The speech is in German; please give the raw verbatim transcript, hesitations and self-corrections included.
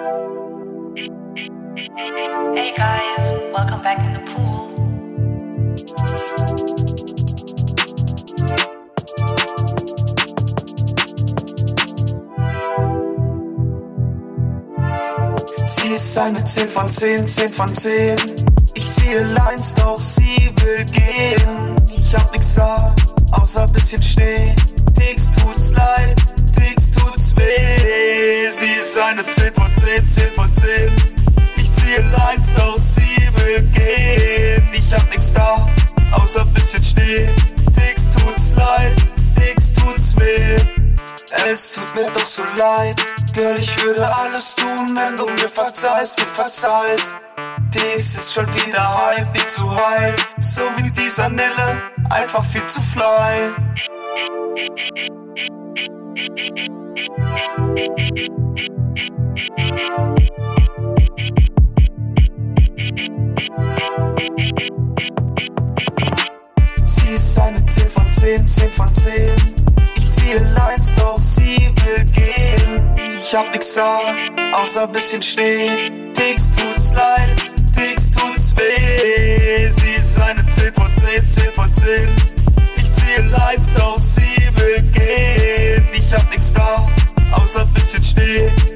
Hey guys, welcome back in the pool. Sie ist eine zehn von zehn, zehn von zehn. Ich ziehe Lines, doch sie will gehen. Ich hab nix da, außer bisschen Schnee. Dix tut's leid, Dix tut's weh. Sie ist eine zehn von zehn, zehn von zehn. Ich ziehe Lines, doch sie will gehen. Ich hab nix da, außer bisschen Schnee. Dix tut's leid, Dix tut's weh. Es tut mir doch so leid, Girl, ich würde alles tun, wenn du mir verzeihst, mir verzeihst. Dies ist schon wieder high, viel zu high, so wie dieser Nille, einfach viel zu fly. Sie ist eine zehn von zehn, zehn von zehn. Ich ziehe Lines, doch sie will gehen. Ich hab nix da, außer bisschen Schnee. Dix tut's leid, Dix tut's weh. Sie ist eine zehn von zehn, zehn von zehn. Ich ziehe Lines, doch sie will gehen. Ich hab nix da, außer bisschen Schnee.